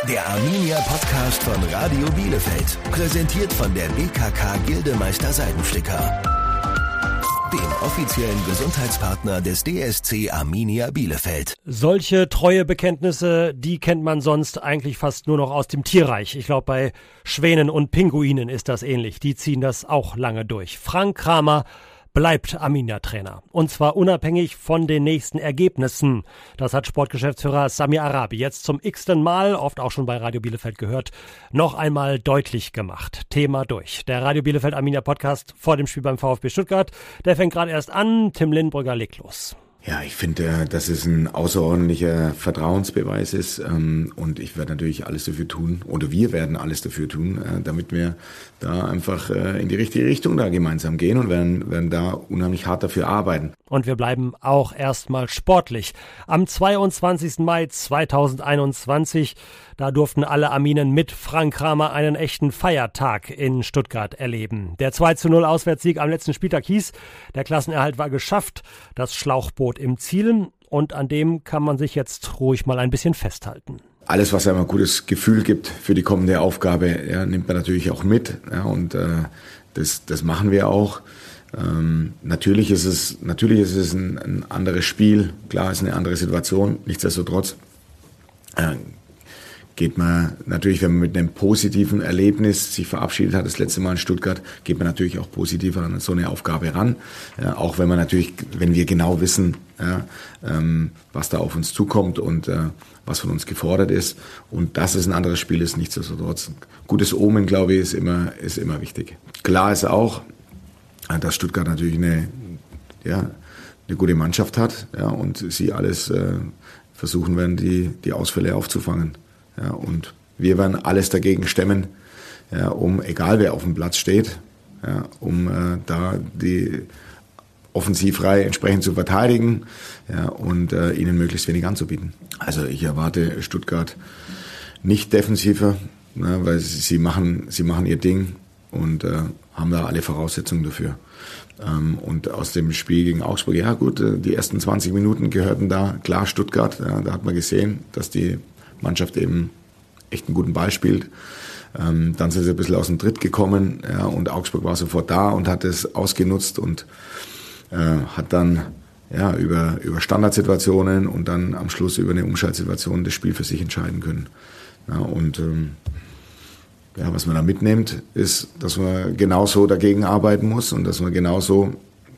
Der Arminia Podcast von Radio Bielefeld. Präsentiert von der BKK Gildemeister Seidenflicker. Dem offiziellen Gesundheitspartner des DSC Arminia Bielefeld. Solche treue Bekenntnisse, die kennt man sonst eigentlich fast nur noch aus dem Tierreich. Ich glaube, bei Schwänen und Pinguinen ist das ähnlich. Die ziehen das auch lange durch. Frank Kramer bleibt Arminia-Trainer. Und zwar unabhängig von den nächsten Ergebnissen. Das hat Sportgeschäftsführer Samir Arabi jetzt zum x-ten Mal, oft auch schon bei Radio Bielefeld gehört, noch einmal deutlich gemacht. Thema durch. Der Radio Bielefeld Arminia Podcast vor dem Spiel beim VfB Stuttgart, der fängt gerade erst an. Tim Lindbrügger legt los. Ja, ich finde, dass es ein außerordentlicher Vertrauensbeweis ist und ich werde natürlich alles dafür tun, oder wir werden alles dafür tun, damit wir da einfach in die richtige Richtung da gemeinsam gehen und werden da unheimlich hart dafür arbeiten. Und wir bleiben auch erstmal sportlich. Am 22. Mai 2021, da durften alle Arminen mit Frank Kramer einen echten Feiertag in Stuttgart erleben. Der 2:0 Auswärtssieg am letzten Spieltag hieß, der Klassenerhalt war geschafft, das Schlauchboot im Ziel und an dem kann man sich jetzt ruhig mal ein bisschen festhalten. Alles, was einem ein gutes Gefühl gibt für die kommende Aufgabe, ja, nimmt man natürlich auch mit, ja, und das machen wir auch. Natürlich ist es ein anderes Spiel, klar ist eine andere Situation, nichtsdestotrotz geht man natürlich, wenn man mit einem positiven Erlebnis sich verabschiedet hat, das letzte Mal in Stuttgart, geht man natürlich auch positiver an so eine Aufgabe ran. Ja, auch wenn wir genau wissen, ja, was da auf uns zukommt und was von uns gefordert ist. Und dass es ein anderes Spiel ist, nichtsdestotrotz. Gutes Omen, glaube ich, ist immer wichtig. Klar ist auch, dass Stuttgart natürlich eine gute Mannschaft hat, ja, und sie alles versuchen werden, die Ausfälle aufzufangen. Ja, und wir werden alles dagegen stemmen, ja, egal wer auf dem Platz steht, ja, da die Offensivreihe entsprechend zu verteidigen, ja, und ihnen möglichst wenig anzubieten. Also ich erwarte Stuttgart nicht defensiver, ne, weil sie machen ihr Ding und haben da alle Voraussetzungen dafür. Und aus dem Spiel gegen Augsburg, ja gut, die ersten 20 Minuten gehörten da klar Stuttgart. Ja, da hat man gesehen, dass die Mannschaft eben echt einen guten Ball spielt. Dann sind sie ein bisschen aus dem Tritt gekommen, ja, und Augsburg war sofort da und hat es ausgenutzt und hat dann über Standardsituationen und dann am Schluss über eine Umschaltsituation das Spiel für sich entscheiden können. Ja, und was man da mitnimmt, ist, dass man genauso dagegen arbeiten muss und dass man genauso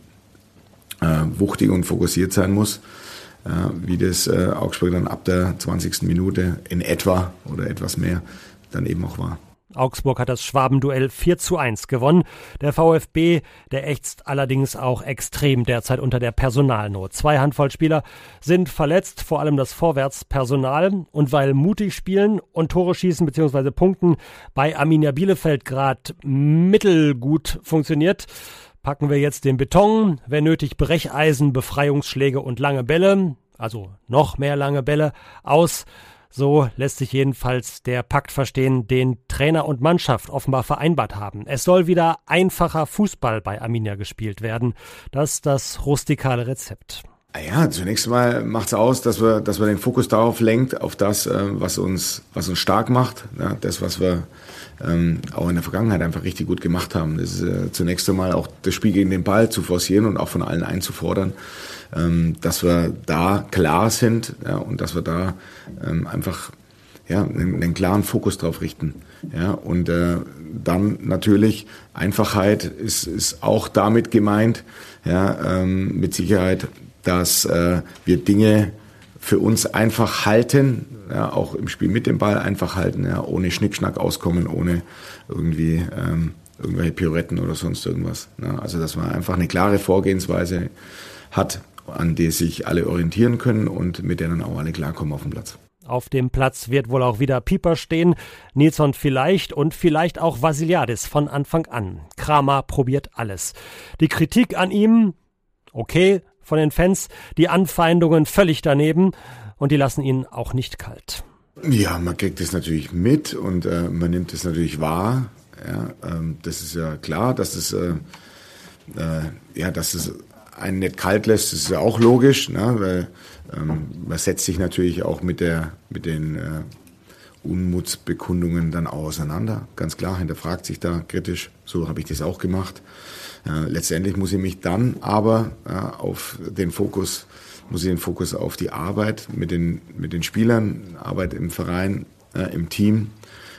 wuchtig und fokussiert sein muss, wie das Augsburg dann ab der 20. Minute in etwa oder etwas mehr dann eben auch war. Augsburg hat das Schwabenduell 4:1 gewonnen. Der VfB, der ächzt allerdings auch extrem derzeit unter der Personalnot. 2 Handvoll Spieler sind verletzt, vor allem das Vorwärtspersonal. Und weil mutig spielen und Tore schießen bzw. punkten bei Arminia Bielefeld gerade mittelgut funktioniert, packen wir jetzt den Beton, wenn nötig Brecheisen, Befreiungsschläge und lange Bälle, also noch mehr lange Bälle, aus. So lässt sich jedenfalls der Pakt verstehen, den Trainer und Mannschaft offenbar vereinbart haben. Es soll wieder einfacher Fußball bei Arminia gespielt werden. Das ist das rustikale Rezept. Ja, zunächst mal macht es aus, dass wir den Fokus darauf lenkt, auf das, was uns stark macht. Ja, das, was wir auch in der Vergangenheit einfach richtig gut gemacht haben. Das ist zunächst einmal auch das Spiel gegen den Ball zu forcieren und auch von allen einzufordern, dass wir da klar sind, ja, und dass wir da einfach einen klaren Fokus drauf richten. Ja, und dann natürlich Einfachheit ist auch damit gemeint, ja, mit Sicherheit, dass wir Dinge für uns einfach halten, ja, auch im Spiel mit dem Ball einfach halten, ja, ohne Schnickschnack auskommen, ohne irgendwie irgendwelche Pirouetten oder sonst irgendwas. Ja, also dass man einfach eine klare Vorgehensweise hat, an der sich alle orientieren können und mit der dann auch alle klarkommen auf dem Platz. Auf dem Platz wird wohl auch wieder Pieper stehen, Nilsson vielleicht und vielleicht auch Vasiliadis von Anfang an. Kramer probiert alles. Die Kritik an ihm, okay, von den Fans, die Anfeindungen völlig daneben und die lassen ihn auch nicht kalt. Ja, man kriegt es natürlich mit und man nimmt es natürlich wahr. Ja, das ist ja klar, dass es einen nicht kalt lässt, das ist ja auch logisch, ne, weil man setzt sich natürlich auch mit den Unmutsbekundungen dann auch auseinander. Ganz klar, hinterfragt sich da kritisch. So habe ich das auch gemacht. Letztendlich muss ich mich dann aber den Fokus auf die Arbeit mit den Spielern, Arbeit im Verein, im Team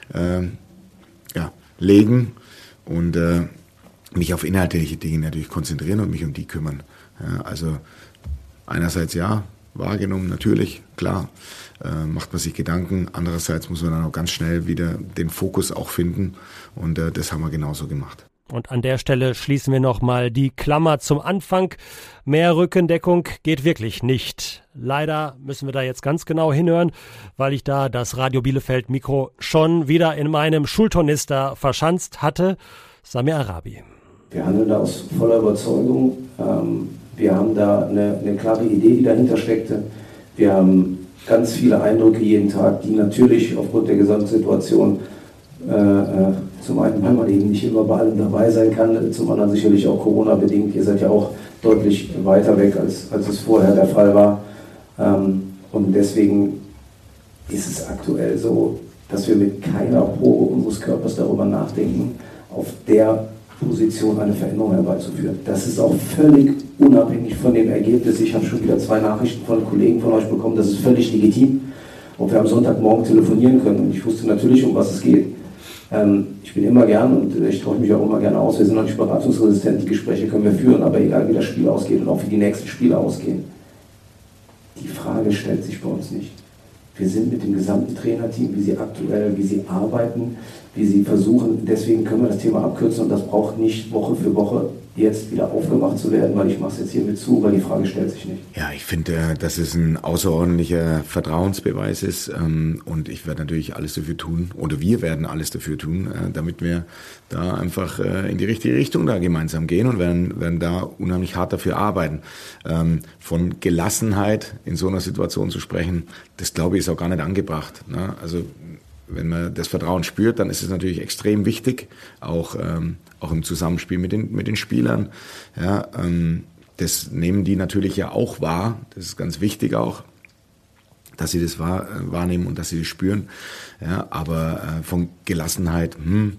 legen und mich auf inhaltliche Dinge natürlich konzentrieren und mich um die kümmern. Also einerseits wahrgenommen, natürlich, klar, macht man sich Gedanken. Andererseits muss man dann auch ganz schnell wieder den Fokus auch finden und das haben wir genauso gemacht. Und an der Stelle schließen wir nochmal die Klammer zum Anfang. Mehr Rückendeckung geht wirklich nicht. Leider müssen wir da jetzt ganz genau hinhören, weil ich da das Radio Bielefeld Mikro schon wieder in meinem Schultornister verschanzt hatte. Samir Arabi. Wir handeln da aus voller Überzeugung. Wir haben da eine klare Idee, die dahinter steckte. Wir haben ganz viele Eindrücke jeden Tag, die natürlich aufgrund der Gesamtsituation zum einen, weil man eben nicht immer bei allem dabei sein kann, zum anderen sicherlich auch Corona-bedingt. Ihr seid ja auch deutlich weiter weg, als es vorher der Fall war. Und deswegen ist es aktuell so, dass wir mit keiner Probe unseres Körpers darüber nachdenken, auf der Position eine Veränderung herbeizuführen. Das ist auch völlig unabhängig von dem Ergebnis. Ich habe schon wieder 2 Nachrichten von Kollegen von euch bekommen, das ist völlig legitim. Und wir am Sonntagmorgen telefonieren können und ich wusste natürlich, um was es geht. Ich bin immer gern und ich tausche mich auch immer gerne aus. Wir sind noch nicht beratungsresistent, die Gespräche können wir führen, aber egal wie das Spiel ausgeht und auch wie die nächsten Spiele ausgehen. Die Frage stellt sich bei uns nicht. Wir sind mit dem gesamten Trainerteam, wie sie arbeiten, wie sie versuchen. Deswegen können wir das Thema abkürzen und das braucht nicht Woche für Woche jetzt wieder aufgemacht zu werden, weil ich mache es jetzt hiermit zu, weil die Frage stellt sich nicht. Ja, ich finde, dass es ein außerordentlicher Vertrauensbeweis ist und ich werde natürlich alles dafür tun, oder wir werden alles dafür tun, damit wir da einfach in die richtige Richtung da gemeinsam gehen und werden da unheimlich hart dafür arbeiten. Von Gelassenheit in so einer Situation zu sprechen, das glaube ich ist auch gar nicht angebracht. Ne? Also wenn man das Vertrauen spürt, dann ist es natürlich extrem wichtig, auch im Zusammenspiel mit den Spielern. Ja, das nehmen die natürlich ja auch wahr. Das ist ganz wichtig auch, dass sie das wahrnehmen und dass sie das spüren. Ja, aber von Gelassenheit,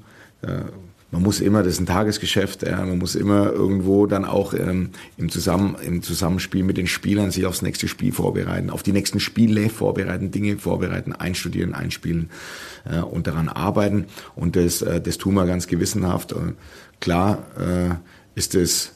man muss immer, das ist ein Tagesgeschäft, man muss immer irgendwo dann auch im Zusammenspiel mit den Spielern sich aufs nächste Spiel vorbereiten, auf die nächsten Spiele vorbereiten, Dinge vorbereiten, einstudieren, einspielen und daran arbeiten. Und das tun wir ganz gewissenhaft. Klar ist es,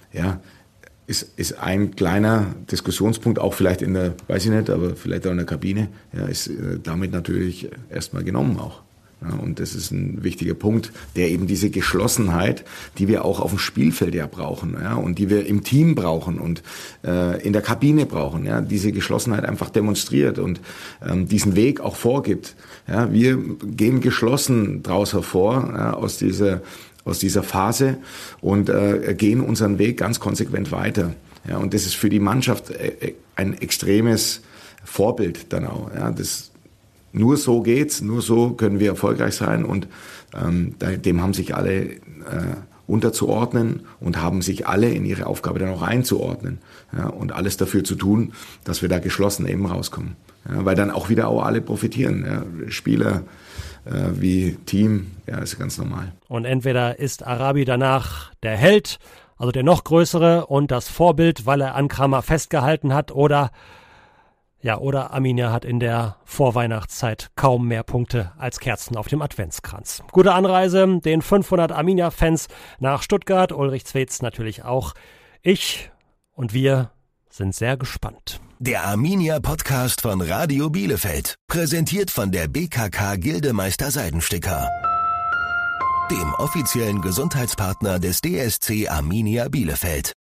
ist ein kleiner Diskussionspunkt, auch vielleicht weiß ich nicht, aber vielleicht auch in der Kabine, ist damit natürlich erstmal genommen auch. Ja, und das ist ein wichtiger Punkt, der eben diese Geschlossenheit, die wir auch auf dem Spielfeld brauchen, und die wir im Team brauchen und in der Kabine brauchen, diese Geschlossenheit einfach demonstriert und diesen Weg auch vorgibt. Ja, wir gehen geschlossen daraus hervor, aus dieser Phase und gehen unseren Weg ganz konsequent weiter. Ja, und das ist für die Mannschaft ein extremes Vorbild dann auch. Ja, nur so geht's, nur so können wir erfolgreich sein und dem haben sich alle unterzuordnen und haben sich alle in ihre Aufgabe dann auch einzuordnen, und alles dafür zu tun, dass wir da geschlossen eben rauskommen. Ja, weil dann auch wieder alle profitieren, Spieler wie Team, ist ganz normal. Und entweder ist Arabi danach der Held, also der noch größere und das Vorbild, weil er an Kramer festgehalten hat, oder Arminia hat in der Vorweihnachtszeit kaum mehr Punkte als Kerzen auf dem Adventskranz. Gute Anreise den 500 Arminia-Fans nach Stuttgart, Ulrich Zwetz natürlich auch. Ich und wir sind sehr gespannt. Der Arminia-Podcast von Radio Bielefeld, präsentiert von der BKK Gildemeister Seidensticker, dem offiziellen Gesundheitspartner des DSC Arminia Bielefeld.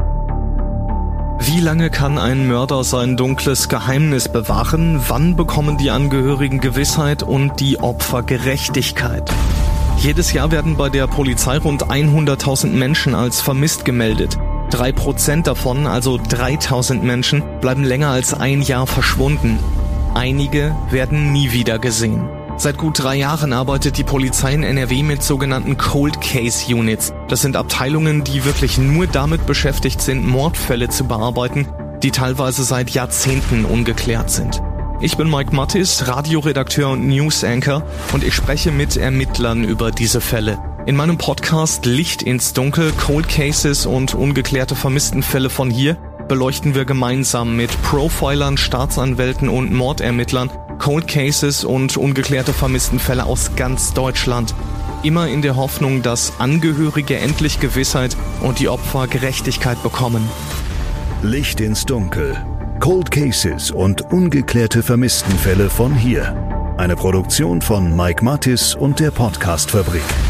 Wie lange kann ein Mörder sein dunkles Geheimnis bewahren? Wann bekommen die Angehörigen Gewissheit und die Opfer Gerechtigkeit? Jedes Jahr werden bei der Polizei rund 100.000 Menschen als vermisst gemeldet. 3% davon, also 3.000 Menschen, bleiben länger als ein Jahr verschwunden. Einige werden nie wieder gesehen. Seit gut 3 Jahren arbeitet die Polizei in NRW mit sogenannten Cold Case Units. Das sind Abteilungen, die wirklich nur damit beschäftigt sind, Mordfälle zu bearbeiten, die teilweise seit Jahrzehnten ungeklärt sind. Ich bin Mike Mattis, Radioredakteur und News-Anchor und ich spreche mit Ermittlern über diese Fälle. In meinem Podcast Licht ins Dunkel, Cold Cases und ungeklärte Vermisstenfälle von hier beleuchten wir gemeinsam mit Profilern, Staatsanwälten und Mordermittlern Cold Cases und ungeklärte Vermisstenfälle aus ganz Deutschland. Immer in der Hoffnung, dass Angehörige endlich Gewissheit und die Opfer Gerechtigkeit bekommen. Licht ins Dunkel. Cold Cases und ungeklärte Vermisstenfälle von hier. Eine Produktion von Mike Mattis und der Podcast-Fabrik.